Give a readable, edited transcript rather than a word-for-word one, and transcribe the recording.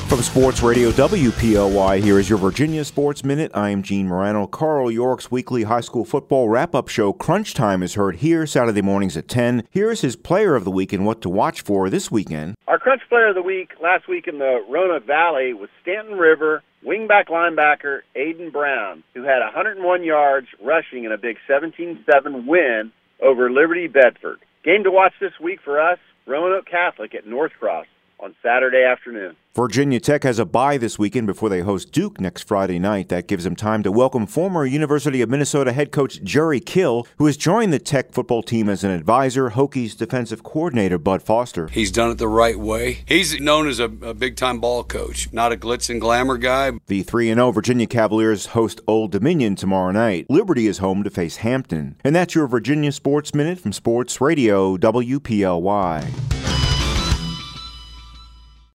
From Sports Radio WPLY, here is your Virginia Sports Minute. I'm Gene Morano. Carl York's weekly high school football wrap-up show, Crunch Time, is heard here Saturday mornings at 10. Here's his player of the week and what to watch for this weekend. Our Crunch player of the week last week in the Roanoke Valley was Stanton River wingback linebacker Aiden Brown, who had 101 yards rushing in a big 17-7 win over Liberty Bedford. Game to watch this week for us, Roanoke Catholic at North Cross on Saturday afternoon. Virginia Tech has a bye this weekend before they host Duke next Friday night. That gives them time to welcome former University of Minnesota head coach Jerry Kill, who has joined the Tech football team as an advisor, Hokies defensive coordinator Bud Foster. He's done it the right way. He's known as a big-time ball coach, not a glitz and glamour guy. The 3-0 Virginia Cavaliers host Old Dominion tomorrow night. Liberty is home to face Hampton. And that's your Virginia Sports Minute from Sports Radio WPLY.